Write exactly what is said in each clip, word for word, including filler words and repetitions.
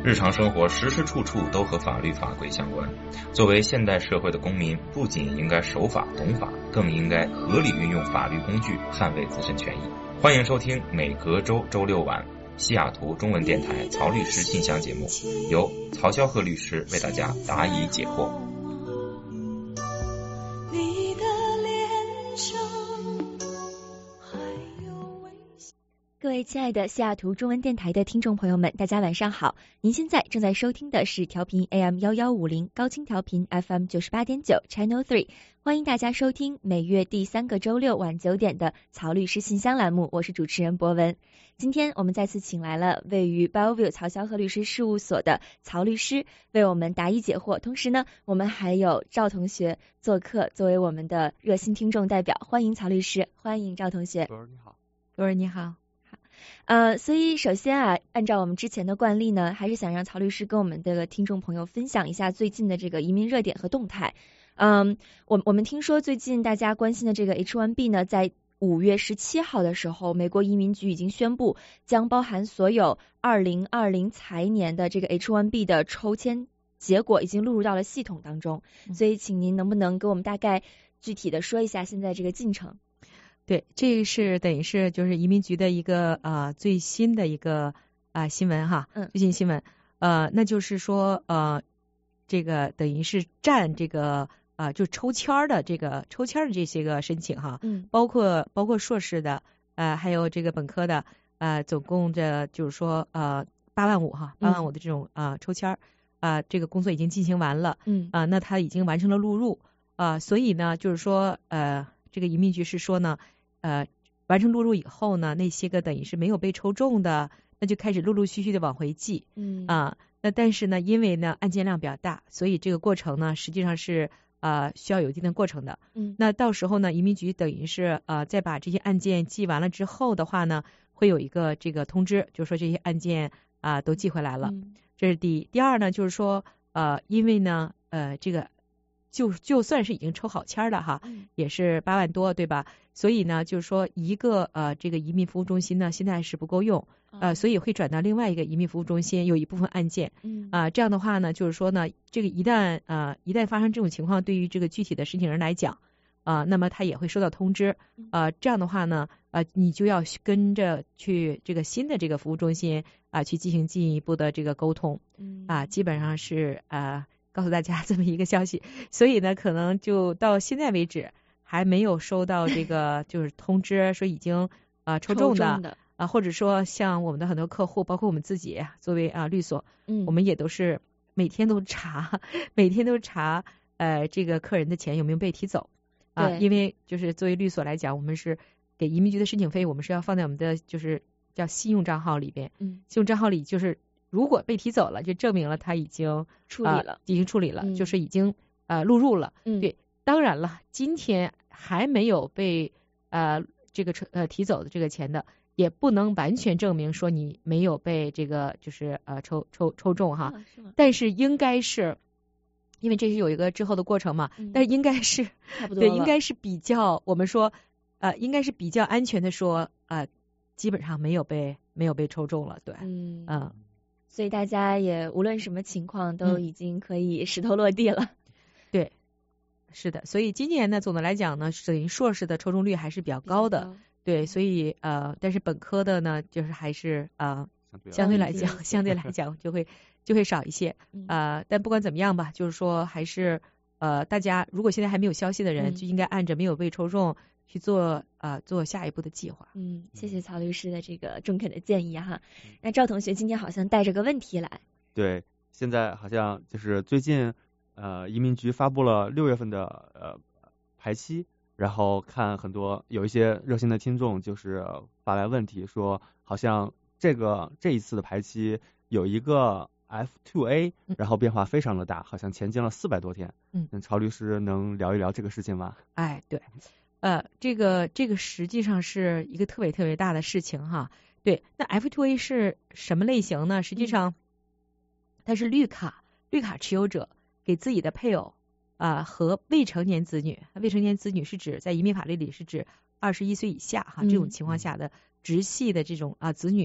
日常生活时时处处都和法律法规相关。作为现代社会的公民，不仅应该守法懂法，更应该合理运用法律工具捍卫自身权益。欢迎收听每隔周周六晚西雅图中文电台曹律师信箱节目，由曹肖鹤律师为大家答疑解惑。 各位亲爱的西雅图中文电台的听众朋友们，大家晚上好。您现在正在收听的是调频 A M 一一五零 高清调频 F M 九十八点九 Channel three， 欢迎大家收听每月第三个周六晚九点的曹律师信箱栏目，我是主持人博文。今天我们再次请来了位于 Bellevue 曹肖鹤律师事务所的曹律师为我们答疑解惑，同时呢，我们还有赵同学做客作为我们的热心听众代表，欢迎曹律师，欢迎赵同学。 博儿你好。 博儿你好。呃，所以首先啊，按照我们之前的惯例呢，还是想让曹律师跟我们的听众朋友分享一下最近的这个移民热点和动态。嗯，我我们听说最近大家关心的这个 H 一 B 呢，在五月十七号的时候，美国移民局已经宣布将包含所有二零二零财年的这个 H 一 B 的抽签结果已经录入到了系统当中，所以请您能不能给我们大概具体的说一下现在这个进程？ 对，这个是等于是就是移民局的一个呃最新的一个啊、呃、新闻哈， 嗯， 最新新闻，呃，那就是说呃这个等于是占这个啊、呃、就抽签的这个抽签的这些个申请哈， 嗯， 包括包括硕士的呃还有这个本科的呃总共这就是说呃八万五哈八万五的这种啊、呃、抽签啊、呃、这个工作已经进行完了， 嗯啊、呃、那他已经完成了录入啊、呃、所以呢就是说呃这个移民局是说呢。呃，完成录入以后呢，那些个等于是没有被抽中的，那就开始陆陆续续的往回寄， 嗯啊，那但是呢，因为呢案件量比较大，所以这个过程呢实际上是呃需要有一定的过程的， 嗯， 那到时候呢，移民局等于是呃再把这些案件寄完了之后的话呢，会有一个这个通知，就说这些案件啊、呃、都寄回来了， 嗯， 这是第一。第二呢，就是说呃因为呢呃这个就就算是已经抽好签了哈， 嗯， 也是八万多对吧？所以呢，就是说一个呃这个移民服务中心呢，现在是不够用，呃，所以会转到另外一个移民服务中心，有一部分案件， 嗯啊、呃，这样的话呢，就是说呢，这个一旦呃一旦发生这种情况，对于这个具体的申请人来讲，啊、呃，那么他也会收到通知，呃，这样的话呢，呃，你就要跟着去这个新的这个服务中心啊、呃、去进行进一步的这个沟通， 嗯啊、呃，基本上是呃告诉大家这么一个消息，所以呢，可能就到现在为止。还没有收到这个就是通知说已经呃抽中的啊、呃，或者说像我们的很多客户，包括我们自己作为啊、呃、律所， 嗯， 我们也都是每天都查，每天都查呃这个客人的钱有没有被提走啊、呃，因为就是作为律所来讲，我们是给移民局的申请费，我们是要放在我们的就是叫信用账号里边， 嗯， 信用账号里就是如果被提走了，就证明了他已经处理了， 呃、已经处理了， 嗯、 就是已经呃录入了， 嗯， 对。当然了，今天还没有被呃这个呃提走的这个钱的，也不能完全证明说你没有被这个就是呃抽抽抽中哈。 是吗？ 但是应该是，因为这是有一个之后的过程嘛， 嗯、 但是应该是差不多对，应该是比较我们说呃应该是比较安全的说呃基本上没有被没有被抽中了，对， 嗯嗯， 所以大家也无论什么情况都已经可以石头落地了， 嗯、对。是的，所以今年呢，总的来讲呢，等于硕士的抽中率还是比较高的，高对，所以呃，但是本科的呢，就是还是呃，相对来讲，相对来讲就会就会少一些，呃，但不管怎么样吧，就是说还是呃，大家如果现在还没有消息的人， 嗯、 就应该按着没有被抽中去做呃做下一步的计划。 嗯，谢谢曹律师的这个中肯的建议哈。那赵同学今天好像带着个问题来， 对，现在好像就是最近。呃，移民局发布了六月份的呃排期，然后看很多有一些热心的听众就是发来问题说，好像这个这一次的排期有一个 F 二 A， 然后变化非常的大，好像前进了四百多天。 嗯， 曹律师能聊一聊这个事情吗？ 哎，对，呃，这个这个实际上是一个特别特别大的事情哈。对，那 F 二 A 是什么类型呢？实际上它是绿卡，绿卡持有者。给自己的配偶啊、呃、和未成年子女，未成年子女是指在移民法律里是指二十一岁以下哈、 嗯、 这种情况下的直系的这种啊、呃、子女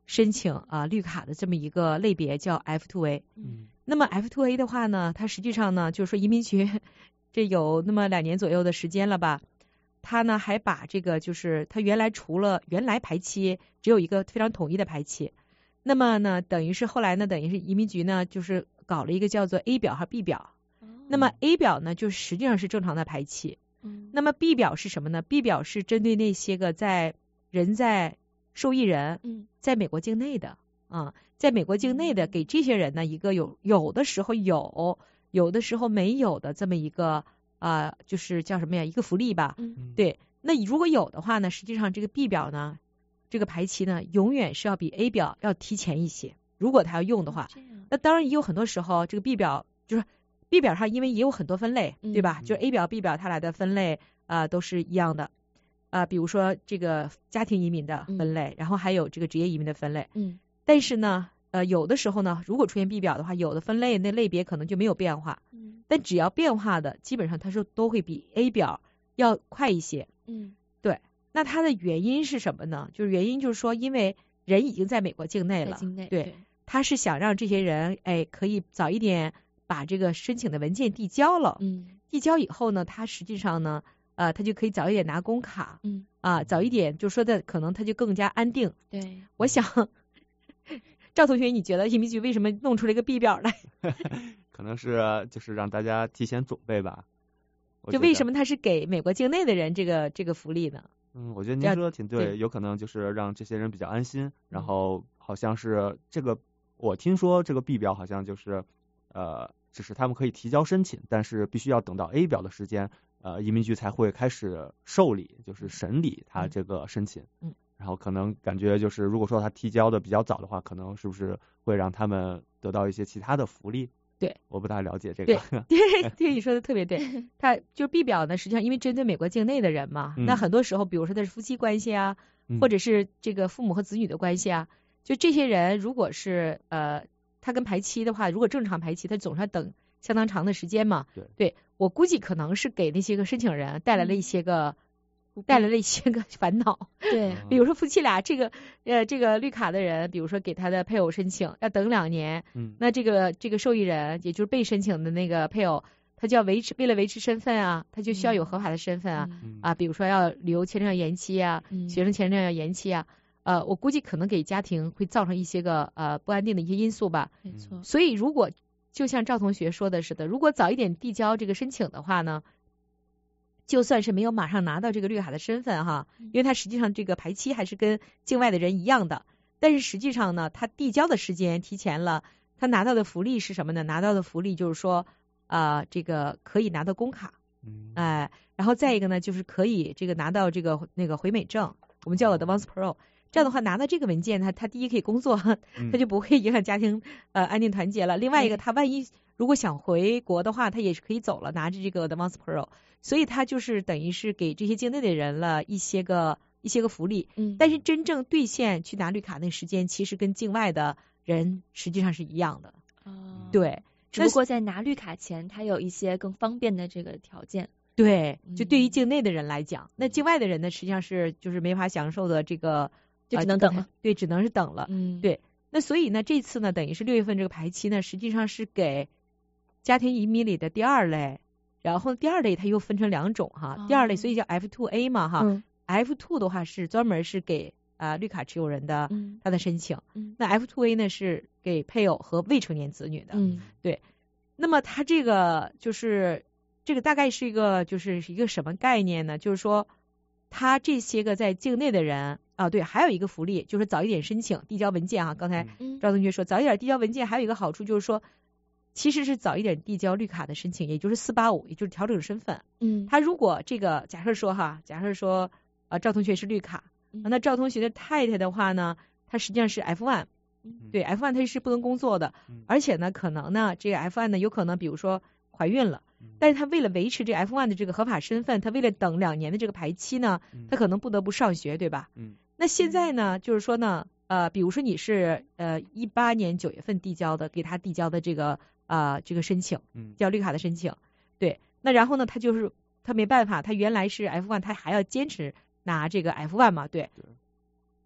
申请啊绿卡的这么一个类别叫 F two A。 嗯， 那么 F two A 的话呢，它实际上呢，就是说移民局这有那么两年左右的时间了吧，他呢还把这个就是他原来除了原来排期只有一个非常统一的排期，那么呢等于是后来呢等于是移民局呢就是搞了一个叫做 A 表和 B 表。那么 A 表呢就实际上是正常的排期。 嗯， 那么 B 表是什么呢？ B 表是针对那些个在人在受益人嗯在美国境内的啊，在美国境内的给这些人呢一个有有的时候有有的时候没有的这么一个啊、呃，就是叫什么呀一个福利吧。 嗯， 对，那如果有的话呢，实际上这个 B 表呢这个排期呢永远是要比 A 表要提前一些，如果他要用的话。那当然也有很多时候这个 B 表就是 B 表上因为也有很多分类，对吧？ 嗯、 就是 A 表 B 表它俩的分类啊、呃、都是一样的啊、呃，比如说这个家庭移民的分类、嗯、然后还有这个职业移民的分类。 嗯， 但是呢呃有的时候呢如果出现 B 表的话，有的分类那类别可能就没有变化。 嗯， 但只要变化的基本上它是都会比 A 表要快一些。 嗯， 对。那它的原因是什么呢？就是原因就是说因为人已经在美国境内了， 境内对， 对， 他是想让这些人哎可以早一点把这个申请的文件递交了。 嗯， 递交以后呢，他实际上呢呃他就可以早一点拿工卡。 嗯， 啊早一点就说的可能他就更加安定。 对， 我想赵同学你觉得移民局为什么弄出来一个 B 表来？ 可能是就是让大家提前准备吧。 就为什么他是给美国境内的人这个这个福利呢？ 嗯，我觉得您说的挺对， 对， 有可能就是让这些人比较安心，然后好像是这个，我听说这个 B 表好像就是呃，就是他们可以提交申请，但是必须要等到 A 表的时间，呃，移民局才会开始受理，就是审理他这个申请。 嗯， 然后可能感觉就是如果说他提交的比较早的话，可能是不是会让他们得到一些其他的福利？ 对， 我不大了解这个。 对对对，你说的特别对。他就是 B 表呢，实际上因为针对美国境内的人嘛， 嗯、 那很多时候，比如说他是夫妻关系啊， 嗯、 或者是这个父母和子女的关系啊，就这些人如果是呃，他跟排期的话，如果正常排期，他总是要等相当长的时间嘛。 对， 对我估计可能是给那些个申请人带来了一些个。带来了一些个烦恼。 对， 比如说夫妻俩这个呃这个绿卡的人，比如说给他的配偶申请要等两年， 嗯， 那这个这个受益人也就是被申请的那个配偶，他就要维持为了维持身份啊，他就需要有合法的身份啊、 嗯、 啊，比如说要旅游签证要延期啊， 嗯、 学生签证要延期啊，呃，我估计可能给家庭会造成一些个呃不安定的一些因素吧。 没错。 所以如果就像赵同学说的似的，如果早一点递交这个申请的话呢，就算是没有马上拿到这个绿卡的身份哈，因为他实际上这个排期还是跟境外的人一样的，但是实际上呢，他递交的时间提前了，他拿到的福利是什么呢？拿到的福利就是说，啊、呃，这个可以拿到工卡，哎、呃，然后再一个呢，就是可以这个拿到这个那个回美证，我们叫 Advance Pro。这样的话，拿到这个文件，他他第一可以工作，他就不会影响家庭呃安定团结了。另外一个，他万一如果想回国的话，他也是可以走了，拿着这个 Advance Pro， 所以他就是等于是给这些境内的人了一些个一些个福利。 嗯， 但是真正兑现去拿绿卡那个时间，其实跟境外的人实际上是一样的。 哦， 对， 只不过在拿绿卡前，他有一些更方便的这个条件。 对，就对于境内的人来讲，嗯、那境外的人呢，实际上是就是没法享受的这个。 就只能等了、呃， 对，只能是等了。 嗯， 对。那所以呢，这次呢，等于是六月份这个排期呢，实际上是给家庭移民里的第二类，然后第二类它又分成两种哈，哦、第二类所以叫 F two A 嘛哈、 嗯、 ，F two 的话是专门是给啊、呃、绿卡持有人的、 嗯、 他的申请， 嗯， 那 F two A 呢是给配偶和未成年子女的， 嗯， 对。那么它这个就是这个大概是一个就是一个什么概念呢？就是说，他这些个在境内的人。啊，对，还有一个福利就是早一点申请递交文件哈。刚才赵同学说，早一点递交文件还有一个好处就是说，其实是早一点递交绿卡的申请，也就是四八五，也就是调整身份。 嗯， 他如果这个假设说哈，假设说啊赵同学是绿卡， 嗯、 那赵同学的太太的话呢，他实际上是 F one， 对 F one 他是不能工作的， 嗯、 而且呢可能呢这个 F one 呢有可能比如说怀孕了。但是他为了维持这 F one 的这个合法身份，他为了等两年的这个排期呢，他可能不得不上学，对吧？ 嗯。 那现在呢，就是说呢，呃，比如说你是呃一八年九月份递交的，给他递交的这个啊、呃、这个申请， 嗯， 叫绿卡的申请，对。那然后呢，他就是他没办法，他原来是 F one， 他还要坚持拿这个 F one 嘛，对。 对。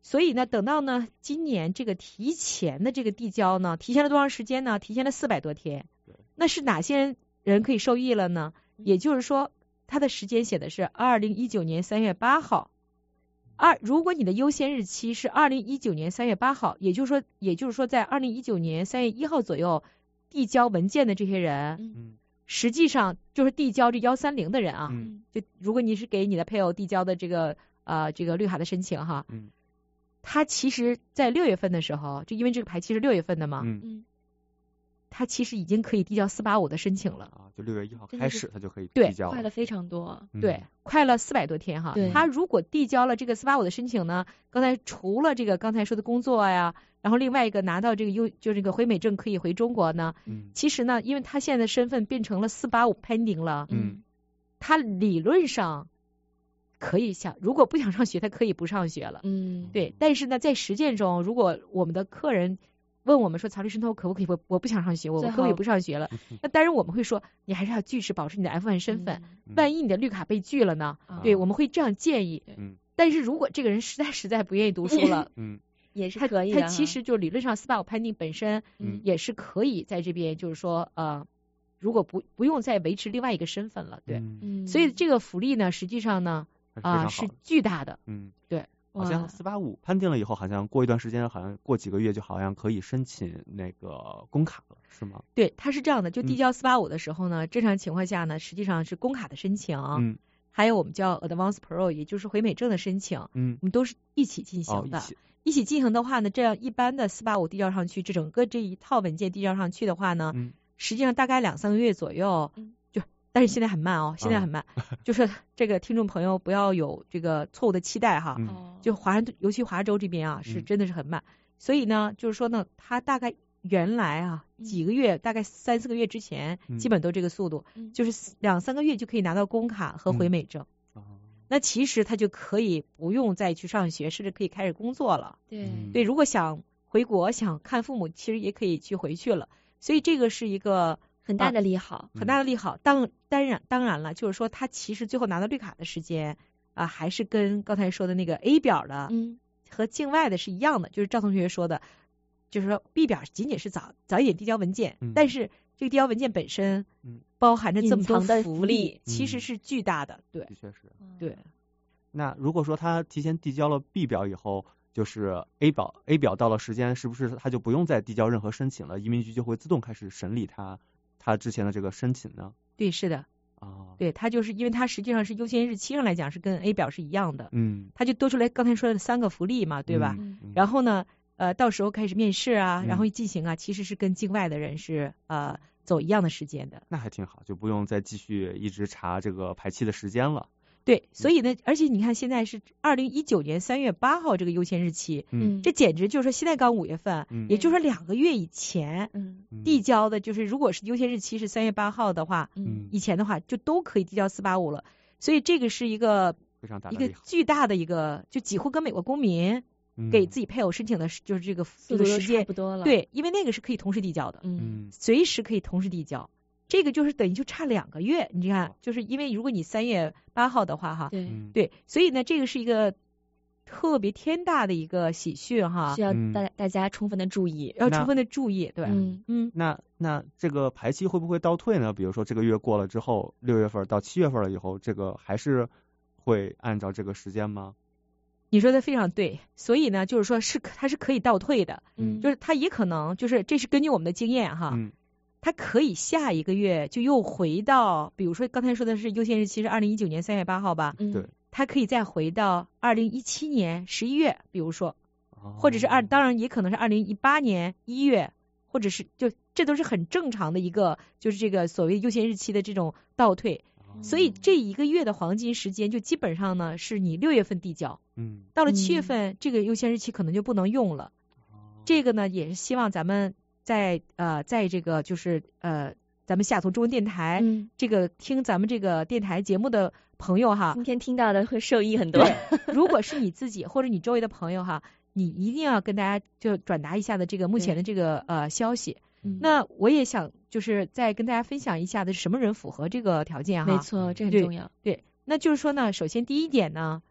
所以呢，等到呢今年这个提前的这个递交呢，提前了多长时间呢？提前了四百多天。那是哪些人可以受益了呢？也就是说，它的时间写的是二零一九年三月八号。二，如果你的优先日期是二零一九年三月八号，也就是说，也就是说，在二零一九年三月一号左右递交文件的这些人， 嗯， 实际上就是递交这幺三零的人啊。 嗯， 就如果你是给你的配偶递交的这个呃这个绿卡的申请哈， 嗯， 他其实在六月份的时候，就因为这个排期是六月份的嘛， 嗯嗯， 他其实已经可以递交四八五的申请了。 啊，就六月一号开始，他就可以对递交快了非常多。 嗯对，快了四百多天哈。 对他如果递交了这个四八五的申请呢，刚才除了这个刚才说的工作呀，然后另外一个拿到这个优就这个回美证可以回中国呢， 嗯其实呢，因为他现在的身份变成了四八五 pending 了， 嗯他理论上可以想，如果不想上学，他可以不上学了。 嗯， 对，但是呢，在实践中，如果我们的客人问我们说，曹律师，那我可不可以我我不想上学，我最可不可以好不上学了？那当然我们会说，你还是要据实保持你的 F 一 身份， 嗯万一你的绿卡被拒了呢？ 啊对，我们会这样建议。 嗯但是如果这个人实在实在不愿意读书了， 嗯也是他可以的哈。 他其实就理论上四八五判定本身嗯也是可以在这边，就是说呃，如果不不用再维持另外一个身份了，对。 嗯嗯， 所以这个福利呢，实际上呢啊、 还是非常好是的巨大的。 嗯， 对， 好像哇四八五判定了以后，好像过一段时间，好像过几个月就好像可以申请那个工卡了，是吗？ 对，它是这样的，就递嗯交四八五的时候呢，正常情况下呢，实际上是工卡的申请， 嗯还有我们叫 Advance Pro， 也就是回美证的申请， 嗯， 我们都是一起进哦， 行的。 一起， 一起进行的话呢，这样一般的四八五递交上去，这整个这一套文件递交上去的话呢， 嗯实际上大概两三个月左右， 嗯就但是现在很慢哦，现在很慢，就是这个听众朋友不要有这个错误的期待哈， 嗯哦， 就华人尤其华州这边啊，是嗯真的是很慢，所以呢，就是说呢，它大概原来啊嗯几个月，大概三四个月之前， 嗯基本都这个速度， 嗯就是两三个月就可以拿到工卡和回嗯美证。 哦那其实他就可以不用再去上学，甚至可以开始工作了。 对嗯对，如果想回国想看父母，其实也可以去回去了。所以这个是一个很大的利好。 很大的利好。当当然当然了，就是说他其实最后拿到绿卡的时间啊、还是跟刚才说的那个 A 表的嗯和境外的是一样的，就是赵同学说的，就是说 B 表仅仅是早早一点递交文件， 嗯但是这个递交文件本身嗯包含着这么多隐藏的福福利嗯其实是巨大的。对的确是。 对。 那如果说他提前递交了 B 表以后，就是 A 表 A 表到了时间，是不是他就不用再递交任何申请了？移民局就会自动开始审理他他之前的这个申请呢？ 对，是的， 啊， 对，它就是因为它实际上是优先日期上来讲是跟 A 表是一样的， 嗯， 它就多出来刚才说的三个福利嘛，对吧？ 嗯？嗯然后呢，呃，到时候开始面试啊， 嗯然后进行啊，其实是跟境外的人是呃走一样的时间的。 那还挺好，就不用再继续一直查这个排期的时间了。 对，所以呢，而且你看现在是二零一九年三月八号这个优先日期， 嗯这简直就是说现在刚五月份， 嗯也就是说两个月以前嗯嗯递交的，就是如果是优先日期是三月八号的话， 嗯以前的话就都可以递交四八五了。所以这个是一个非常大一个的利好， 巨大的一个，就几乎跟美国公民嗯给自己配偶申请的是，就是这个这速度都差个时间不多了。， 对，因为那个是可以同时递交的， 嗯嗯随时可以同时递交。这个就是等于就差两个月，你看，就是因为如果你三月八号的话，哈， 对， 嗯对，所以呢，这个是一个特别天大的一个喜讯哈需，要嗯大大家充分的注意。 那要充分的注意，对， 嗯嗯， 那那这个排期会不会倒退呢？比如说这个月过了之后，六月份到七月份了以后，这个还是会按照这个时间吗？ 你说的非常对，所以呢，就是说是它是可以倒退的， 嗯， 就是它也可能就是这是根据我们的经验哈， 嗯它可以下一个月就又回到，比如说刚才说的是优先日期是二零一九年三月八号吧， 嗯对， 它可以再回到二零一七年十一月，比如说， 哦或者是二，当然也可能是二零一八年一月，或者是就这都是很正常的一个，就是这个所谓优先日期的这种倒退。 哦所以这一个月的黄金时间就基本上呢是你六月份递交， 嗯， 到了七月嗯份这个优先日期可能就不能用了。 哦这个呢也是希望咱们在呃在这个就是呃咱们下图中文电台、 嗯， 这个听咱们这个电台节目的朋友哈， 今天听到的会受益很多。 对，如果是你自己或者你周围的朋友哈，你一定要跟大家就转达一下的这个目前的这个呃消息。 嗯那我也想就是再跟大家分享一下的是什么人符合这个条件哈。 没错，这很对重要。 对，那就是说呢，首先第一点呢，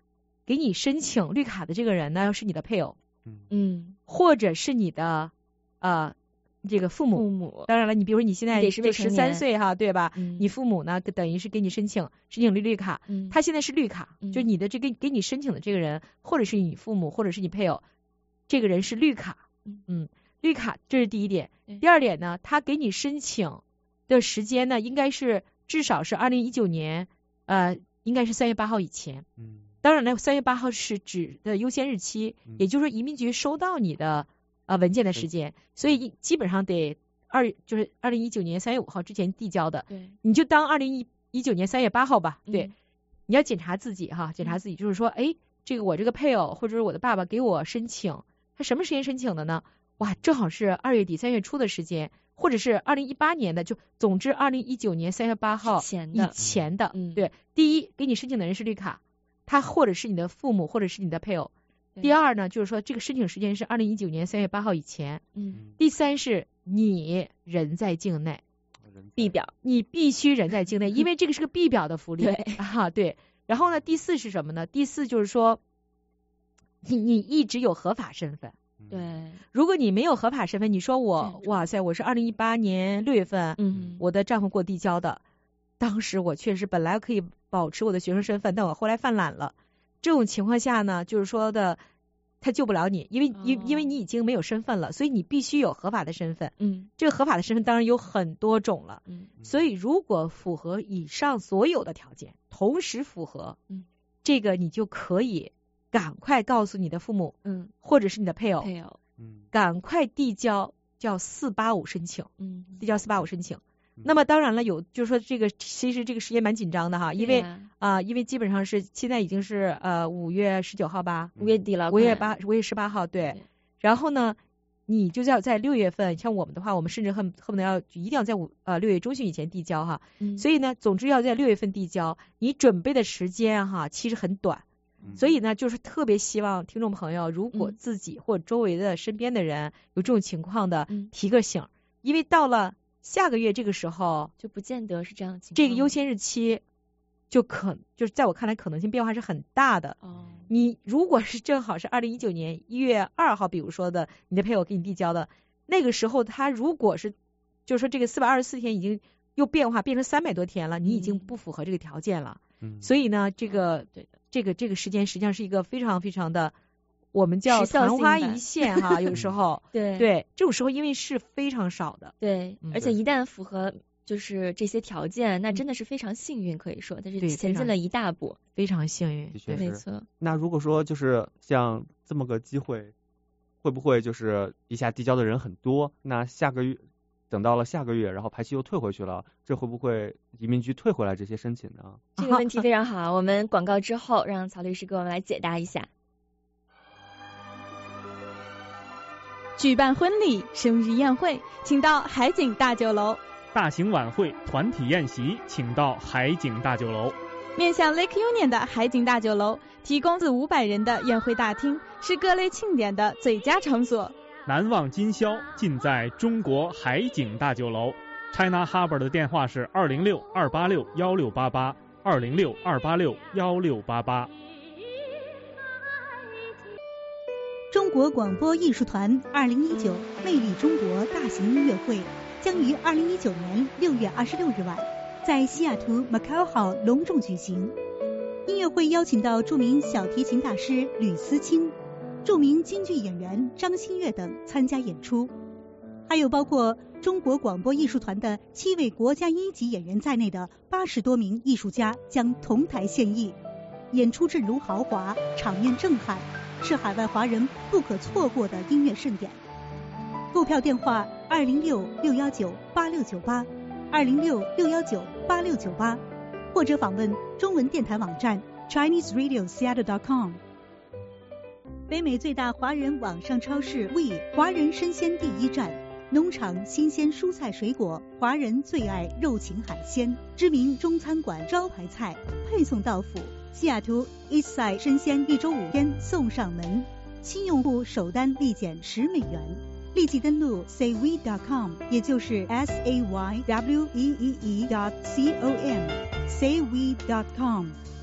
给你申请绿卡的这个人呢，要是你的配偶， 嗯， 或者是你的呃这个父母。 父母， 当然了，你比如说你现在得是未成年十三岁哈，对吧？ 嗯你父母呢，等于是给你申请申请绿绿卡， 嗯他现在是绿卡， 嗯就你的这个给你申请的这个人，或者是你父母，或者是你配偶，这个人是绿卡， 嗯嗯，绿卡，这是第一点。 对第二点呢，他给你申请的时间呢，应该是至少是二零一九年，呃，应该是三月八号以前。 嗯， 当然了，三月八号是指的优先日期， 嗯也就是说移民局收到你的呃文件的时间，所以一基本上得二就是二零一九年三月五号之前递交的， 对， 你就当二零一一九年三月八号吧。对， 嗯你要检查自己哈，检查自己，就是说，哎，这个我这个配偶或者是我的爸爸给我申请，他什么时间申请的呢？哇，正好是二月底三月初的时间，或者是二零一八年的，就总之二零一九年三月八号以之前的前的。 嗯对，第一，给你申请的人是绿卡，他或者是你的父母，或者是你的配偶。 对第二呢，就是说这个申请时间是二零一九年三月八号以前。 嗯， 第三是你人在境内， 必表， 你必须人在境内，因为这个是个必表的福利。 对啊，对。然后呢，第四是什么呢？第四就是说，你你一直有合法身份。 对， 如果你没有合法身份，你说我对哇塞，我是二零一八年六月份， 嗯， 我的丈夫给我递交的，当时我确实本来可以保持我的学生身份，但我后来犯懒了。这种情况下呢，就是说的，他救不了你，因为因、 哦因为你已经没有身份了，所以你必须有合法的身份。 嗯这个合法的身份当然有很多种了， 嗯所以如果符合以上所有的条件，同时符合， 嗯， 这个你就可以赶快告诉你的父母， 嗯， 或者是你的配偶， 配偶， 嗯， 赶快递交叫四八五申请， 嗯， 递交四八五申请。 嗯那么当然了，有就是说这个其实这个时间蛮紧张的哈，因为对呀啊、因为基本上是现在已经是呃五月十九号吧， 五月底了， 五月快八五月十八号对， 对然后呢，你就要在六月份，像我们的话，我们甚至恨恨不得要一定要在五呃六月中旬以前递交哈， 嗯， 所以呢，总之要在六月份递交，你准备的时间哈其实很短， 嗯所以呢，就是特别希望听众朋友，如果嗯自己或周围的身边的人有这种情况的， 嗯提个醒，因为到了下个月这个时候， 就不见得是这样的情况， 这个优先日期就可就是在我看来可能性变化是很大的。 哦， 你如果是正好是二零一九年一月二号，比如说的你的配偶给你递交的，那个时候他如果是就是说这个四百二十四天已经又变化变成三百多天了，你已经不符合这个条件了。 嗯， 所以呢，这个对的， 这个这个时间实际上是一个非常非常的，我们叫时效性昙花的一现哈，有时候对对这种时候因为是非常少的。 对嗯， 而且一旦符合就是这些条件，那真的是非常幸运，可以说，但是对非常前进了一大步， 非常幸运的，确对是没错， 那如果说就是像这么个机会，会不会就是一下递交的人很多？那下个月等到了下个月，然后排期又退回去了，这会不会移民局退回来这些申请呢？ 这个问题非常好，我们广告之后让曹律师给我们来解答一下。 举办婚礼、生日宴会，请到海景大酒楼。 大型晚会、团体宴席，请到海景大酒楼。 面向 Lake Union 的海景大酒楼，提供四五百人的宴会大厅，是各类庆典的最佳场所。 难忘今宵，尽在中国海景大酒楼。China Harbour 的电话是二零六二八六幺六八八，二零六二八六幺六八八。 中国广播艺术团二零一九魅力中国大型音乐会将于二零一九年六月二十六日晚在西雅图 Macau Hall 隆重举行。音乐会邀请到著名小提琴大师吕思清、著名京剧演员张馨月等参加演出，还有包括中国广播艺术团的七位国家一级演员在内的八十多名艺术家将同台献艺，演出阵容豪华，场面震撼，是海外华人不可错过的音乐盛典。购票电话二零六六幺九八六九八，二零六六幺九八六九八，或者访问中文电台网站 Chinese Radio Seattle dot com。北美最大华人网上超市 We 华人生鲜第一站，农场新鲜蔬菜水果，华人最爱肉禽海鲜，知名中餐馆招牌菜配送到府。西雅图 Eastside 生鲜一周五天送上门，新用户首单立减十美元。立即登录 say we dot com， 也就是 S A Y W E E E dot C O M say we dot com。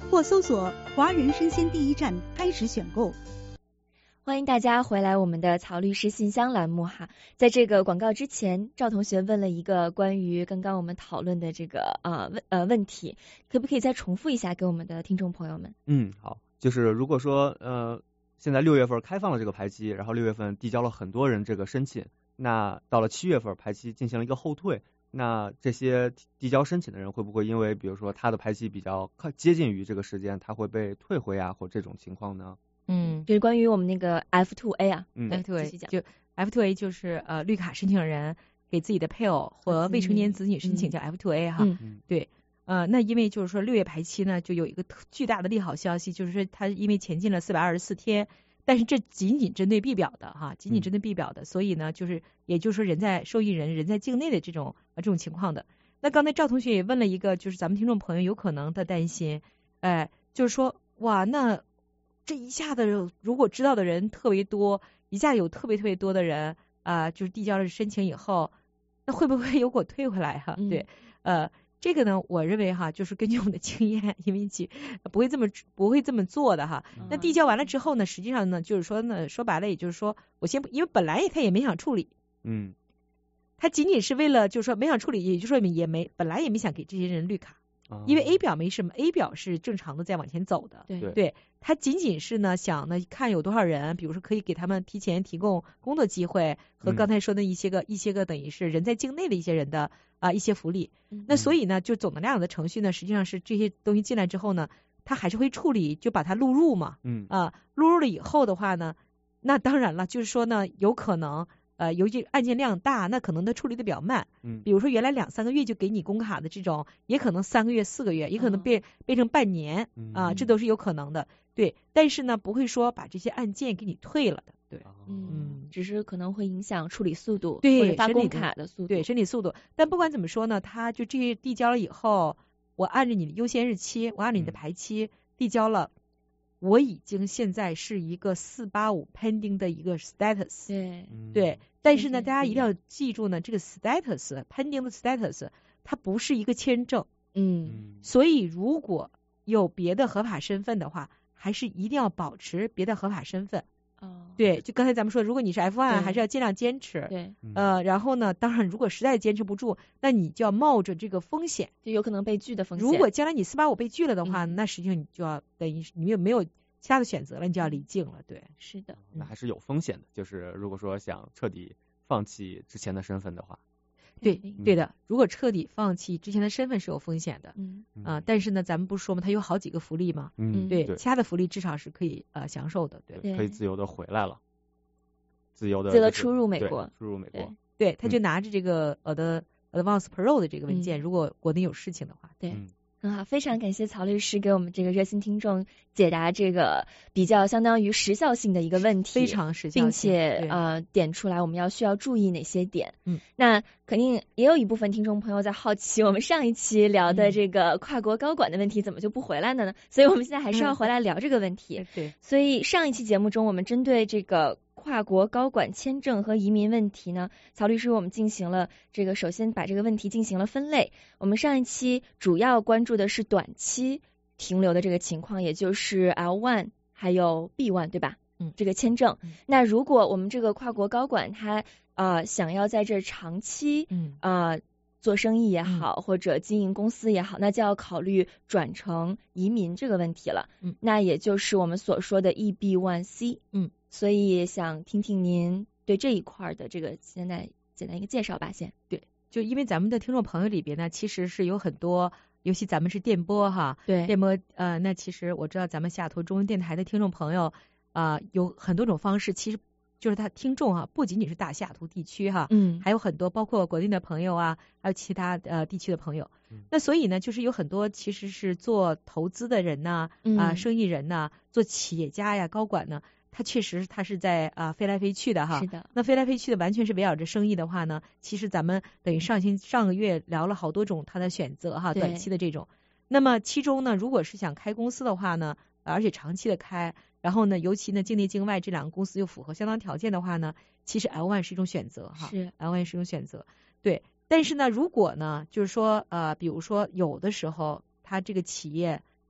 或搜索华人生鲜第一站开始选购。 欢迎大家回来我们的曹律师信箱栏目哈，在这个广告之前，赵同学问了一个关于刚刚我们讨论的这个呃问呃问题，可不可以再重复一下给我们的听众朋友们？ 嗯，好，就是如果说呃现在六月份开放了这个排期，然后六月份递交了很多人这个申请，那到了七月份排期进行了一个后退，那这些递交申请的人会不会因为比如说他的排期比较靠接近于这个时间，他会被退回啊或这种情况呢？ 嗯， 就是关于我们那个 F 二 A 啊， 嗯 ，F 二 A 就 F 二 A 就是呃绿卡申请人给自己的配偶和未成年子女申请叫 F 二 A 哈， 嗯， 对，呃，那因为就是说六月排期呢，就有一个巨大的利好消息，就是说它因为前进了四百二十四天，但是这仅仅针对 B 表的哈，仅仅针对 B 表的，所以呢，就是也就是说人在受益人人在境内的这种呃这种情况的。那刚才赵同学也问了一个，就是咱们听众朋友有可能的担心，哎，就是说哇那。这一下子如果知道的人特别多，一下有特别特别多的人啊、呃，就是递交了申请以后，那会不会有给我退回来哈、啊嗯？对，呃，这个呢，我认为哈，就是根据我们的经验，因为其不会这么不会这么做的哈。那递交完了之后呢，实际上呢，就是说呢，说白了，也就是说，我先因为本来他也没想处理， 嗯， 他仅仅是为了就是说没想处理，也就是说也没本来也没想给这些人绿卡。因为 A 表没什么 ，A 表是正常的在往前走的， 对， 对，他仅仅是呢想呢看有多少人，比如说可以给他们提前提供工作机会和刚才说的一些个、嗯、一些个等于是人在境内的一些人的啊、呃、一些福利、嗯，那所以呢就总的那样的程序呢，实际上是这些东西进来之后呢，他还是会处理，就把它录入嘛， 嗯啊录入了以后的话呢，那当然了，就是说呢有可能。呃，由于案件量大，那可能它处理的比较慢。 嗯， 比如说原来两三个月就给你工卡的这种，也可能三个月、四个月，也可能变、哦、变成半年啊、呃，这都是有可能的。对，但是呢，不会说把这些案件给你退了的。对， 嗯，只是可能会影响处理速度， 对， 或者发工卡的速度， 对，审理速度。但不管怎么说呢，他就这些递交了以后，我按照你的优先日期，我按照你的排期、嗯、递交了。我已经现在是一个四八五 pending 的一个 status， 对、 嗯、对，但是呢，大家一定要记住呢，这个 status pending 的 status 它不是一个签证， 嗯， 所以如果有别的合法身份的话，还是一定要保持别的合法身份。 哦， 对，就刚才咱们说，如果你是 F 一 还是要尽量坚持， 对， 呃，然后呢，当然如果实在坚持不住，那你就要冒着这个风险， 就有可能被拒的风险。 如果将来你四八五被拒了的话， 嗯、 那实际上你就要等于你没有其他的选择了，你就要离境了。对， 是的， 那还是有风险的。就是如果说想彻底放弃之前的身份的话， 对对的，如果彻底放弃之前的身份是有风险的， 嗯啊、呃，但是呢，咱们不是说嘛，它有好几个福利嘛， 嗯， 对， 对， 其他的福利至少是可以呃享受的，对， 对可以自由的回来了，自由的、 自由的出入美国， 出入美国， 对，他就拿着这个呃的 Advance Pro 的这个文件、 嗯， 如果国内有事情的话， 对。 嗯很好，非常感谢曹律师给我们这个热心听众解答这个比较相当于时效性的一个问题， 非常时效性， 并且呃点出来我们要需要注意哪些点。 嗯， 那肯定也有一部分听众朋友在好奇，我们上一期聊的这个跨国高管的问题怎么就不回来了呢？所以我们现在还是要回来聊这个问题。 嗯、对， 所以上一期节目中，我们针对这个跨国高管签证和移民问题呢，曹律师我们进行了这个，首先把这个问题进行了分类。我们上一期主要关注的是短期停留的这个情况，也就是 L 一 还有 B 一 对吧？ 嗯， 这个签证。 嗯、 那如果我们这个跨国高管他呃想要在这长期嗯呃做生意也好、 嗯， 或者经营公司也好，那就要考虑转成移民这个问题了。 嗯， 那也就是我们所说的 E B 一 C。 嗯。 所以想听听您对这一块的这个现在简单一个介绍吧，先。 对，就因为咱们的听众朋友里边呢，其实是有很多，尤其咱们是电波哈， 对， 电波呃，那其实我知道咱们西雅图中文电台的听众朋友啊、呃，有很多种方式，其实就是他听众哈，不仅仅是大西雅图地区哈， 嗯， 还有很多包括国内的朋友啊，还有其他呃地区的朋友。 嗯、 那所以呢，就是有很多其实是做投资的人呐，啊、 嗯呃，生意人呐，做企业家呀，高管呢。他确实他是在啊、呃、飞来飞去的哈， 是的。 那飞来飞去的完全是围绕着生意的话呢，其实咱们等于上星上个月聊了好多种他的选择哈，短期的这种。那么其中呢，如果是想开公司的话呢，而且长期的开，然后呢，尤其呢境内境外这两个公司又符合相当条件的话呢，其实 L 一 是一种选择哈， 是 L 一 是一种选择。对，但是呢，如果呢，就是说呃，比如说有的时候他这个企业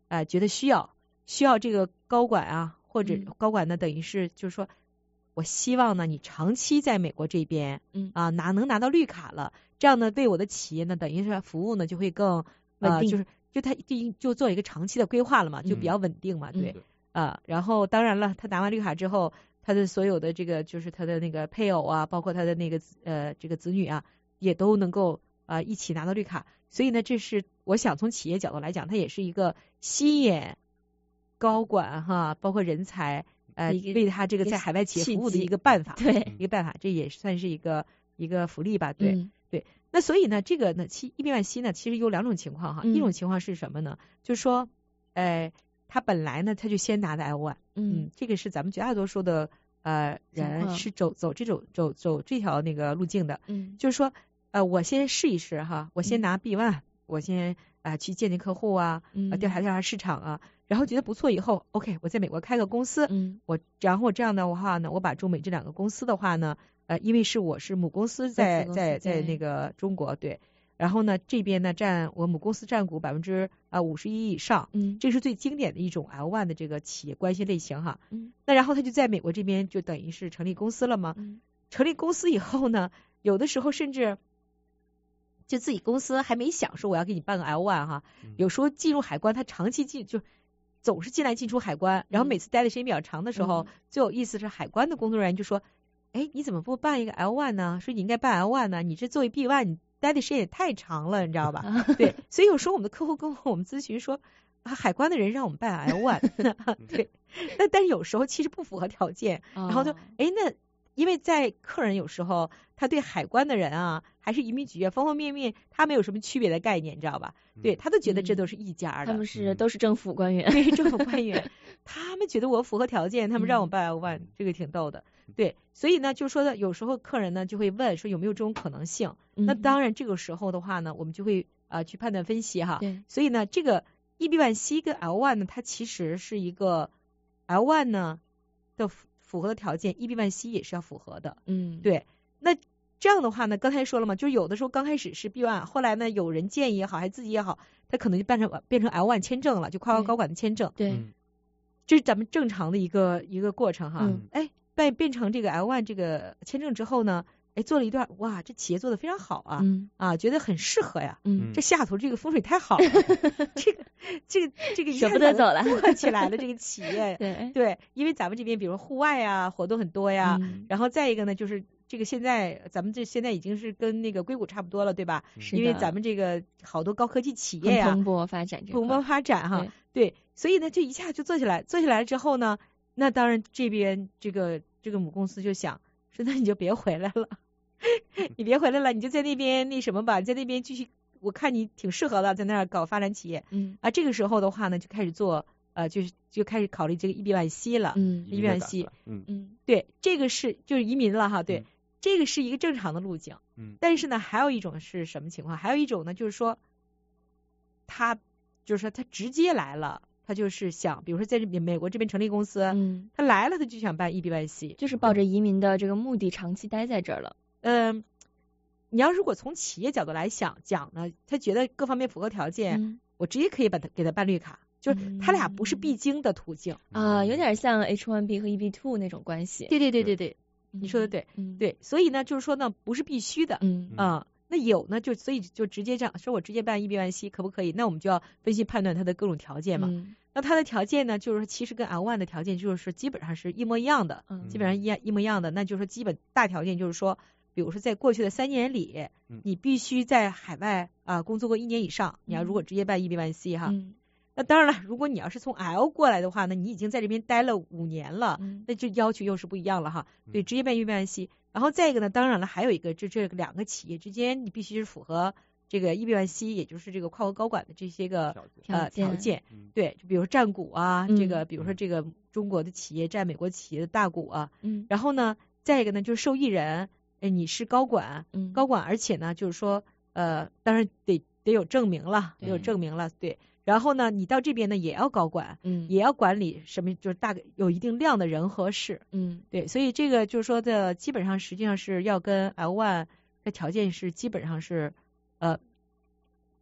呃觉得需要需要这个高管啊，或者高管呢，等于是就是说，我希望呢你长期在美国这边， 嗯啊拿能拿到绿卡了，这样呢为我的企业呢等于是服务呢就会更稳定， 呃、就是就他就就做一个长期的规划了嘛，就比较稳定嘛， 嗯、 对啊、呃，然后当然了，他拿完绿卡之后，他的所有的这个就是他的那个配偶啊，包括他的那个呃这个子女啊，也都能够啊、呃、一起拿到绿卡，所以呢，这是我想从企业角度来讲，它也是一个吸引高管哈，包括人才呃为他这个在海外企业服务的一个办法， 对， 一个办法，这也算是一个一个福利吧，对、 嗯、 对。那所以呢，这个呢，其 E B 万 C 呢，其实有两种情况哈， 嗯、 一种情况是什么呢？就是说，呃，他本来呢，他就先拿的 L 一，嗯，这个是咱们绝大多数的呃人是走走这种走走这条那个路径的， 嗯， 就是说，呃，我先试一试哈，我先拿 B 一，我先啊、呃、去见见客户啊， 嗯， 调查调查市场啊，然后觉得不错以后 ，OK， 我在美国开个公司， 嗯， 我然后这样的话呢，我把中美这两个公司的话呢。呃，因为是我是母公司在在在那个中国，对，然后呢这边呢占我母公司占股百分之啊五十一以上， 嗯， 这是最经典的一种 L 一 的这个企业关系类型哈， 嗯， 那然后他就在美国这边就等于是成立公司了嘛， 嗯， 成立公司以后呢，有的时候甚至就自己公司还没想说我要给你办个 L 一 哈， 嗯、 有时候进入海关，他长期进就总是进来进出海关，然后每次待的时间比较长的时候， 嗯、 最有意思是海关的工作人员就说。哎，你怎么不办一个 L 一 呢？说你应该办 L 一 呢？你这作为 B 一，你待的时间也太长了，你知道吧？对，所以有时候我们的客户跟我们咨询说，啊，海关的人让我们办 L 一，对，那但是有时候其实不符合条件， 哦、 然后就哎那因为在客人有时候他对海关的人啊，还是移民局啊，方方面面他没有什么区别的概念，你知道吧？对他都觉得这都是一家的， 他们是都是政府官员， 对政府官员，他们觉得我符合条件，他们让我办 L 一，这个挺逗的。对，所以呢，就是说的，有时候客人呢就会问说有没有这种可能性？ 嗯、 那当然这个时候的话呢，我们就会啊、呃、去判断分析哈。 对， 所以呢，这个 E B 一 C 跟 L 一 呢，它其实是一个 L 一 呢的符合的条件 ，E B 一 C 也是要符合的。 嗯， 对。那这样的话呢，刚才说了嘛，就是有的时候刚开始是 B 一，后来呢有人建议也好，还自己也好，他可能就变成变成 L 一 签证了，就跨国高管的签证。 对， 嗯、 这是咱们正常的一个一个过程哈。 嗯， 哎。变变成这个 L 一 这个签证之后呢，哎，做了一段，哇，这企业做的非常好啊， 嗯啊，觉得很适合呀， 嗯， 这西雅图这个风水太好了，这个这个这个舍不得走了， 做起来了这个企业， 对对，因为咱们这边比如户外呀活动很多呀， 嗯、 然后再一个呢就是这个现在咱们这现在已经是跟那个硅谷差不多了，对吧？ 是因为咱们这个好多高科技企业呀， 蓬勃发展， 蓬勃发展哈， 对， 对，所以呢这一下就做起来，做起来之后呢，那当然这边这个。这个母公司就想说，那你就别回来了，你别回来了，你就在那边那什么吧，在那边继续，我看你挺适合的，在那儿搞发展企业。 嗯啊，这个时候的话呢，就开始做呃，就是就开始考虑这个 E B 一 C 了。 嗯 ，E B 一 C， 嗯嗯， 对，这个是就是移民了哈，对， 嗯、 这个是一个正常的路径。 嗯， 但是呢，还有一种是什么情况？还有一种呢，就是说他就是说他直接来了。他就是想，比如说在美国这边成立公司， 嗯， 他来了，他就想办 E B 一 C， 就是抱着移民的这个目的长期待在这儿了。 嗯、呃，你要如果从企业角度来想讲呢，他觉得各方面符合条件， 嗯、 我直接可以把他给他办绿卡，就是他俩不是必经的途径啊、呃，有点像 H 一 B 和 E B 二 那种关系。 对对对对对， 嗯、 你说的对， 嗯， 对，所以呢，就是说呢，不是必须的， 嗯啊、呃。那有呢，就所以就直接这样说，我直接办 E B 一 C 可不可以？那我们就要分析判断它的各种条件嘛。 嗯、 那它的条件呢，就是说其实跟 L 一 的条件就是基本上是一模一样的， 嗯、 基本上一一模一样的。那就是说基本大条件就是说，比如说在过去的三年里， 嗯、 你必须在海外啊、呃、工作过一年以上。你要如果直接办 E B 一 C 哈， 嗯、 那当然了，如果你要是从 L 过来的话呢，你已经在这边待了五年了， 嗯、 那就要求又是不一样了哈。 嗯、 对，直接办 E B 一 C。然后再一个呢，当然了，还有一个，这这两个企业之间，你必须是符合这个 E B 一 C， 也就是这个跨国高管的这些个呃条件。对，就比如说占股啊， 嗯、 这个比如说这个中国的企业占美国企业的大股啊。 嗯。 然后呢，再一个呢，就是受益人，哎，你是高管， 嗯， 高管，而且呢，就是说，呃，当然得得有证明了，得有证明了，对。然后呢，你到这边呢也要高管， 嗯， 也要管理什么，就是大概有一定量的人和事， 嗯， 对，所以这个就是说的，基本上实际上是要跟 L 一 的条件是基本上是呃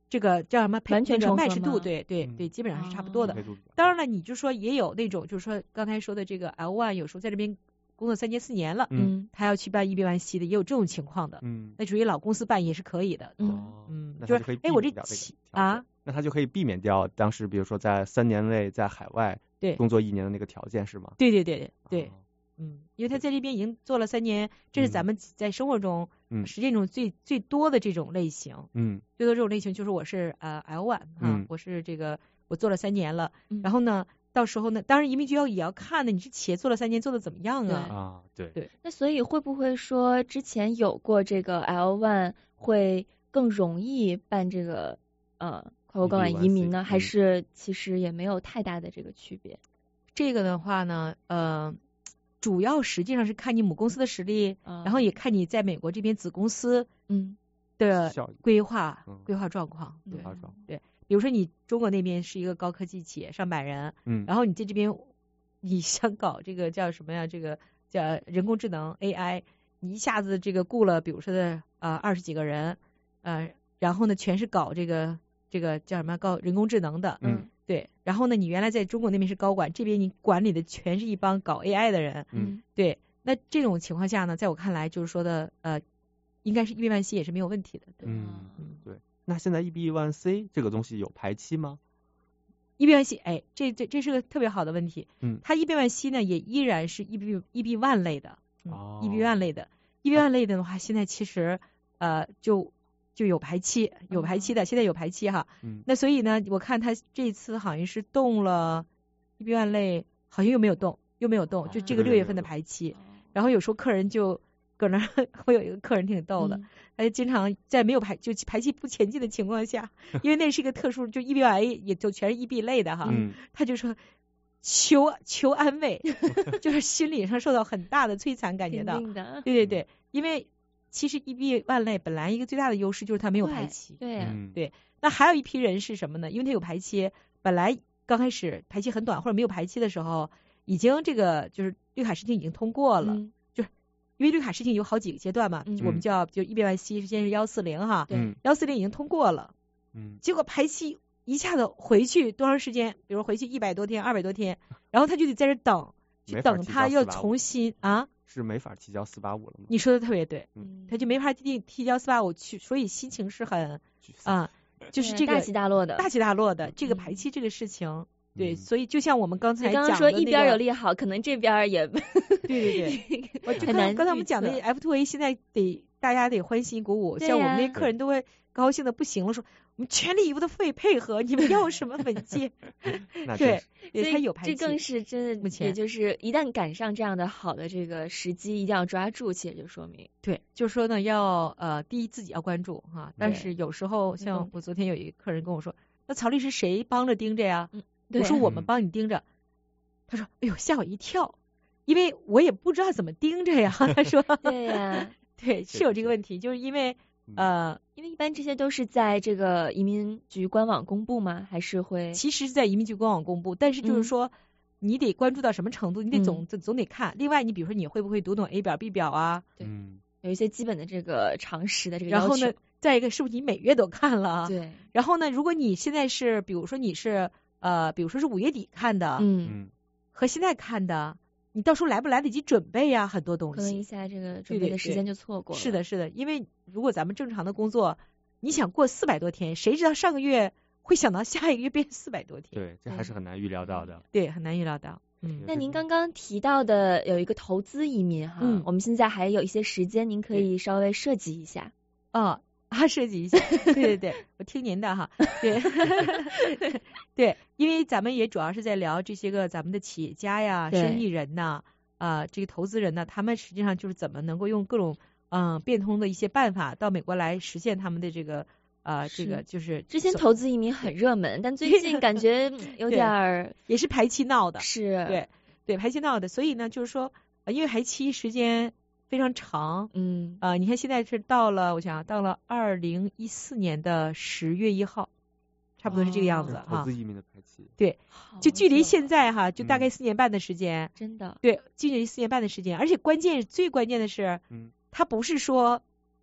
这个叫什么完全重合麦氏度， 吗对对嗯对，基本上是差不多的。 配度比较当然了，你就说也有那种，就是说刚才说的这个 L 一 有时候在这边工作三年四年了， 嗯他要去办 E B 一 C 的，也有这种情况的， 嗯那属于老公司办也是可以的。 嗯哦嗯， 那就是他就可以避哎，我这免掉这个起条件啊， 那他就可以避免掉当时比如说在三年内在海外对工作一年的那个条件是吗？ 对对对对， 哦嗯，因为他在这边已经做了三年，这是咱们在生活中嗯实践中最最多的这种类型。 嗯最多这种类型就是我是呃 L 一 哈嗯， 我是这个我做了三年了， 嗯然后呢，到时候呢，当然移民局要也要看呢，你这企业做了三年做的怎么样啊？ 啊对对那所以会不会说之前有过这个 L 一 会更容易办这个呃跨国高管移民呢？ E B 一 C 还是其实也没有太大的这个区别？ 这个的话呢，呃，主要实际上是看你母公司的实力， 啊然后也看你在美国这边子公司嗯的效益规划嗯规划状况。对嗯好爽对，比如说你中国那边是一个高科技企业，上百人， 嗯然后你在这边你想搞这个叫什么呀？这个叫人工智能 A I，你一下子这个雇了，比如说的呃二十几个人，呃，然后呢全是搞这个这个叫什么搞人工智能的， 嗯对，然后呢你原来在中国那边是高管，这边你管理的全是一帮搞 A I 的人， 嗯对，那这种情况下呢，在我看来就是说的呃，应该是 E B 一 C 也是没有问题的，对。 嗯嗯对。那现在 E B 一 C 这个东西有排期吗？ E B 一 C， 哎，这这这是个特别好的问题。 嗯它 E B 一 C 呢也依然是 E B E B 一类的，嗯哦 ，E B 一类的，E B 一类的话，现在其实呃就就有排期，有排期的，现在有排期哈。 嗯那所以呢，我看他这次好像是动了 E B 一类，好像又没有动，又没有动，就这个对对六月份的没有动排期。然后有时候客人就搁那儿，我有一个客人挺逗的， 嗯他就经常在没有排就排期不前进的情况下，因为那是一个特殊，就 E B 一 也就全是 E B 类的哈， 嗯他就说求求安慰，就是心理上受到很大的摧残，感觉肯到， 定的， 对对对，因为其实 E B 万类本来一个最大的优势就是它没有排期， 对啊， 嗯对，那还有一批人是什么呢？因为它有排期，本来刚开始排期很短或者没有排期的时候，已经这个就是绿卡申请已经通过了， 嗯因为绿卡申请有好几个阶段嘛， 嗯就我们叫就 E B 一 C 先是幺四零哈， 对嗯幺四零已经通过了， 嗯结果排期一下子回去多长时间？比如回去一百多天、二百多天，然后他就得在这等，去没法等他提交四八五要重新啊。 是没法提交四八五了吗？ 你说的特别对， 嗯他就没法提提交四八五去，所以心情是很沮丧啊，就是这个大起大落的， 大起大落的这个嗯排期这个事情。对， 嗯所以就像我们刚才你刚刚讲的那说一边有个， 利好，可能这边也对对对，我就刚很难刚才我们预讲的测 F two A 现在得大家得欢欣鼓舞， 对像我们那呀客人都会高兴的不行了，说我们全力以赴的配配合，你们要什么稳健？对那真是， 对， 所以他有排期， 这更是真的， 目前也就是一旦赶上这样的好的这个时机，一定要抓住，其实就说明对，就是说呢，要呃，第一自己要关注哈，但对是有时候公平像我昨天有一个客人跟我说，那曹律师谁帮着盯着呀？ 对我说我嗯们帮你盯着，他说哎呦吓我一跳，因为我也不知道怎么盯着呀。他说对呀， 对，是有这个问题，就是因为嗯呃， 因为一般这些都是在这个移民局官网公布吗？还是会其实是在移民局官网公布，但是就是嗯说。你得关注到什么程度？你得总嗯总总得看。另外，你比如说你会不会读懂 A 表 B 表啊？ 对嗯有一些基本的这个常识的这个要求？ 然后呢，再一个是不是你每月都看了啊？ 对， 然后呢，如果你现在是，比如说你是呃，比如说是五月底看的， 嗯， 嗯和现在看的，你到时候来不来得及准备呀？很多东可能一西。 下这个对对对准备的时间就错过了。 是的，，是的，因为如果咱们正常的工作，你想过四百多天，谁知道上个月会想到下一个月变四百多天？ 对，这还是很难预料到的。 对，很难预料到。嗯那您刚刚提到的有一个投资移民哈， 嗯我们现在还有一些时间，您可以稍微设计一下。 哦，啊，设计一下，对对对，我听您的哈，对，对，因为咱们也主要是在聊这些个咱们的企业家呀、 对生意人呐，啊、这个投资人呢，他们实际上就是怎么能够用各种嗯、变通的一些办法到美国来实现他们的这个啊、这个是就是之前所投资移民很热门，但最近感觉嗯有点儿也是排期闹的， 是， 对对，排期闹的，所以呢，就是说，呃因为排期时间非常长。 嗯， 啊、你看现在是到了，我想到了二零一四年的十月一号，差不多是这个样哦子哈。 投资移民的排期， 好就距离久现在哈，就大概嗯四年半的时间。 真的， 对，距离四年半的时间，而且关键最关键的是， 嗯它不是说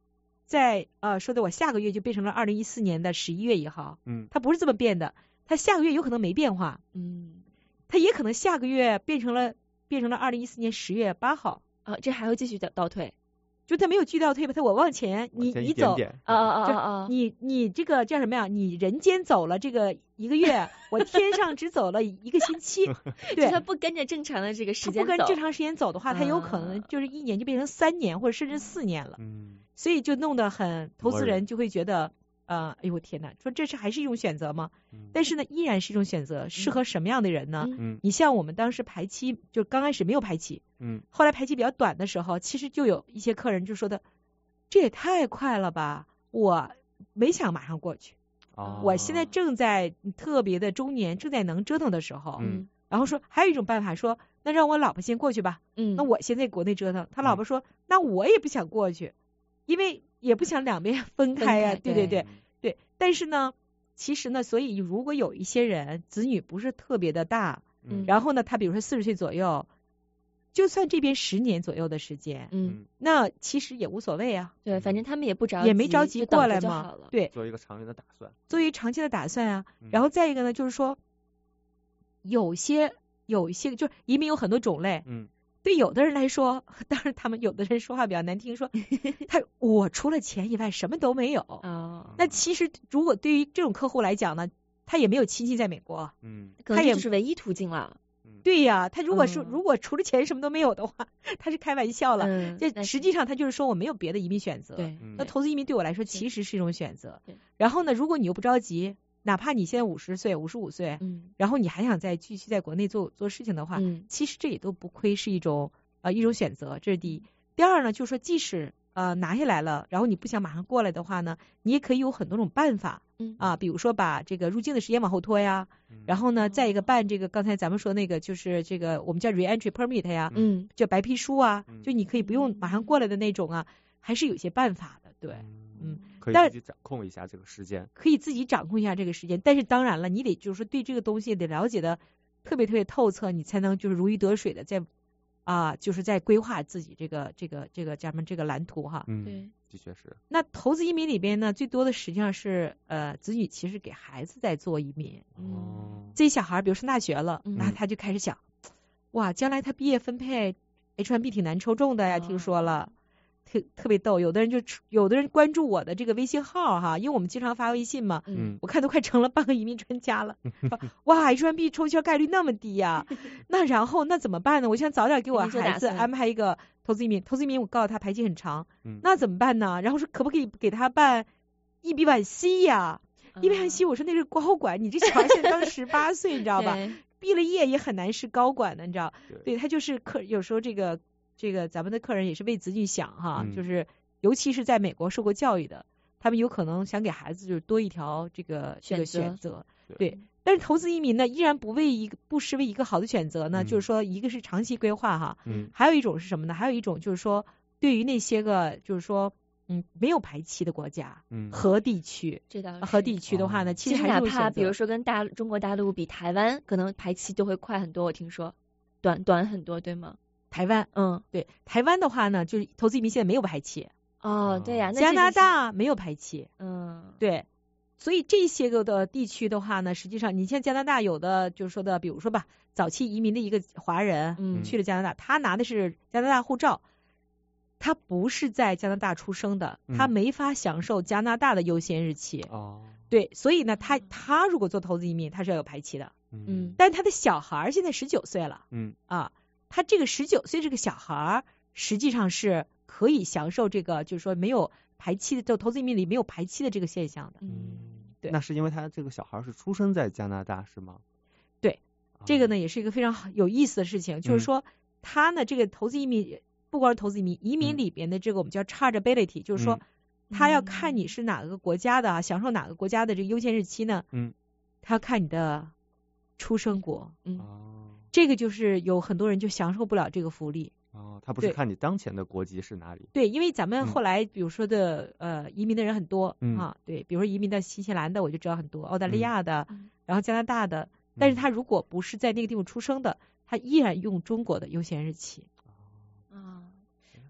在呃说的我下个月就变成了二零一四年的十一月一号， 嗯， 它不是这么变的，它下个月有可能没变化， 嗯， 它也可能下个月变成了变成了二零一四年十月八号啊，这还会继续倒倒退， 就它没有巨倒退吧，它我往前，你你走啊啊啊啊， 你你这个叫什么呀？你人间走了这个一个月，我天上只走了一个星期，对， 它不跟着正常的这个时间走，不跟正常时间走的话，它有可能就是一年就变成三年或者甚至四年了， 嗯， 所以就弄得很，投资人就会觉得。呃，哎呦天哪！说这是还是一种选择吗？ 嗯、 但是呢，依然是一种选择。适合什么样的人呢？ 嗯， 你像我们当时排期，就刚开始没有排期， 嗯， 后来排期比较短的时候，其实就有一些客人就说的，这也太快了吧！我没想马上过去， 哦、 我现在正在特别的中年，正在能折腾的时候， 嗯， 然后说还有一种办法说，那让我老婆先过去吧， 嗯， 那我先在国内折腾。他老婆说，嗯、那我也不想过去，因为也不想两边分开呀、啊，对对对。对对，但是呢，其实呢，所以如果有一些人子女不是特别的大， 嗯， 然后呢，他比如说四十岁左右，就算这边十年左右的时间， 嗯， 那其实也无所谓啊。 对，反正他们也不着急， 也没着急过来嘛。对， 做一个长远的打算， 做一个长期的打算啊。然后再一个呢，就是说，有些有一些就是移民有很多种类， 嗯。 对有的人来说，当然他们有的人说话比较难听，说他我除了钱以外什么都没有。 哦， 那其实如果对于这种客户来讲呢，他也没有亲戚在美国， 嗯， 他也就是唯一途径了。 对呀，他如果是、 嗯、 如果除了钱什么都没有的话，他是开玩笑了。 嗯， 这实际上他就是说我没有别的移民选择。 对， 那投资移民对我来说其实是一种选择。 对， 然后呢，如果你又不着急。哪怕你现在五十岁、五十五岁， 嗯， 然后你还想再继续在国内做做事情的话， 嗯， 其实这也都不亏是一种呃一种选择，这是第一。第二呢，就是说即使呃拿下来了，然后你不想马上过来的话呢，你也可以有很多种办法， 嗯啊，比如说把这个入境的时间往后拖呀， 嗯、 然后呢，再一个办这个刚才咱们说那个就是这个我们叫 re-entry permit 呀， 嗯， 叫白皮书啊， 嗯、 就你可以不用马上过来的那种啊，还是有些办法的，对，嗯。 可以自己掌控一下这个时间， 可以自己掌控一下这个时间，但是当然了，你得就是说对这个东西得了解的特别特别透彻，你才能就是如鱼得水的在啊，就是在规划自己这个这个这个咱们这个蓝图哈。 嗯， 对， 的确是。 那投资移民里边呢，最多的实际上是呃子女其实给孩子在做移民， 嗯， 这小孩比如上大学了， 嗯、 那他就开始想，哇，将来他毕业分配 H 一 B 挺难抽中的呀， 哦、 听说了。特特别逗，有的人就有的人关注我的这个微信号哈，因为我们经常发微信嘛， 嗯， 我看都快成了半个移民专家了。哇 ，H 一 B 抽签概率那么低呀、啊，那然后那怎么办呢？我想早点给我孩子安排一个投资移民，投资移民我告诉他排期很长， 嗯， 那怎么办呢？然后说可不可以给他办 E B 1 C 呀、啊、？E B 1 C 我说那是高管，你这小孩现在刚十八岁，你知道吧？毕了业也很难是高管的，你知道？对, 对他就是客有时候这个。这个咱们的客人也是为子女想哈， 嗯、 就是尤其是在美国受过教育的，他们有可能想给孩子就是多一条这个这个选择，对。但是投资移民呢，依然不为一个不失为一个好的选择呢， 嗯、 就是说一个是长期规划哈， 嗯， 还有一种是什么呢？还有一种就是说对于那些个就是说嗯没有排期的国家， 嗯， 和地区， 这倒和地区的话呢， 哦、 其实哪怕比如说跟大中国大陆比，台湾可能排期都会快很多，我听说短短很多，对吗？ 台湾，嗯，对，台湾的话呢，就是投资移民现在没有排期。 哦，对呀、啊， 加拿大没有排期。 嗯， 对，所以这些个的地区的话呢，实际上你像加拿大有的就是说的，比如说吧，早期移民的一个华人， 嗯， 去了加拿大，他拿的是加拿大护照，他不是在加拿大出生的， 嗯、 他没法享受加拿大的优先日期。 哦， 对，所以呢，他他如果做投资移民，他是要有排期的。 嗯， 但他的小孩现在十九岁了。 嗯啊。他这个十九岁这个小孩实际上是可以享受这个，就是说没有排期的，就投资移民里没有排期的这个现象的。 嗯， 对。 那是因为他这个小孩是出生在加拿大是吗？ 对，这个呢也是一个非常有意思的事情， 嗯、 就是说他呢这个投资移民不光是投资移民，移民里边的这个我们叫 chargeability，、嗯、就是说他要看你是哪个国家的，享受哪个国家的这个优先日期呢？ 嗯， 他要看你的出生国。 嗯。 哦， 这个就是有很多人就享受不了这个福利。 哦，他不是看你当前的国籍是哪里？ 对，因为咱们后来比如说的、嗯、呃移民的人很多、 嗯、 啊，对，比如说移民到新西兰的我就知道很多，澳大利亚的， 嗯、 然后加拿大的，但是他如果不是在那个地方出生的，他依然用中国的优先日期。 啊，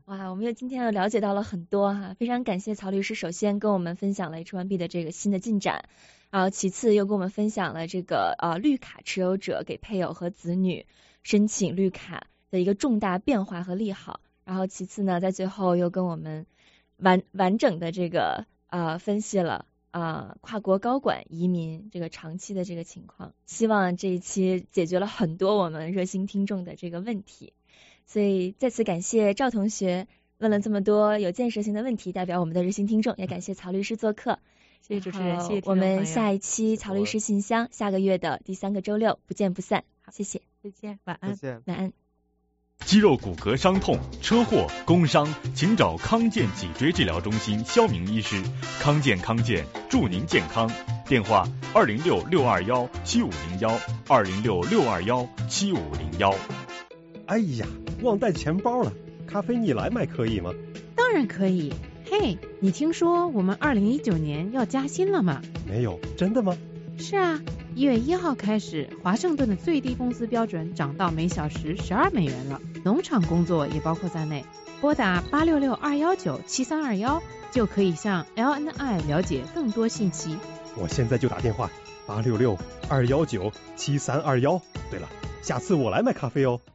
哇，我们又今天又了解到了很多哈，非常感谢曹律师，首先跟我们分享了 H 一 B 的这个新的进展，然后其次又跟我们分享了这个呃绿卡持有者给配偶和子女申请绿卡的一个重大变化和利好，然后其次呢，在最后又跟我们完完整的这个呃分析了呃跨国高管移民这个长期的这个情况，希望这一期解决了很多我们热心听众的这个问题。所以再次感谢赵同学问了这么多有建设性的问题，代表我们的热心听众，也感谢曹律师做客。 谢谢主持人，谢谢。 我们下一期曹律师信箱，下个月的第三个周六不见不散。谢谢， 再见，晚安， 晚安。 肌肉骨骼伤痛、车祸、工伤，请找康健脊椎治疗中心肖明医师。康健康健，祝您健康。电话：二零六六二幺七五零幺，二零六六二幺七五零幺。 哎呀，忘带钱包了，咖啡你来买可以吗？ 当然可以。嘿，你听说我们二零一九年要加薪了吗？ 没有，真的吗？ 是啊，一月一号开始，华盛顿的最低工资标准涨到每小时十二美元了，农场工作也包括在内。拨打八六六二幺九七三二幺就可以向 L N I 了解更多信息。 我现在就打电话，八六六二幺九七三二幺。对了，下次我来买咖啡哦。